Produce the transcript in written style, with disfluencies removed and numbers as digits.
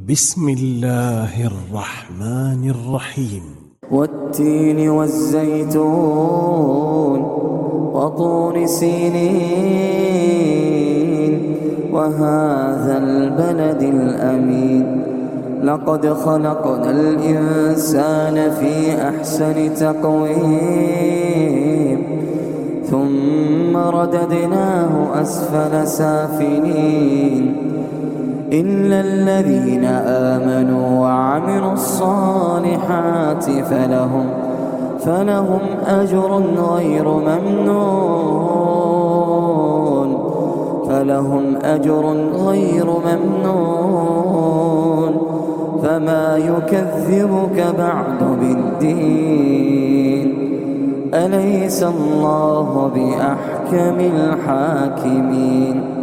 بسم الله الرحمن الرحيم. والتين والزيتون وطور سينين وهذا البلد الأمين لقد خلقنا الإنسان في أحسن تقويم ثم رددناه أسفل سافلين إلا الذين آمنوا وعملوا الصالحات فلهم أجر غير ممنون فما يكذبك بعد بالدين أليس الله بأحكم الحاكمين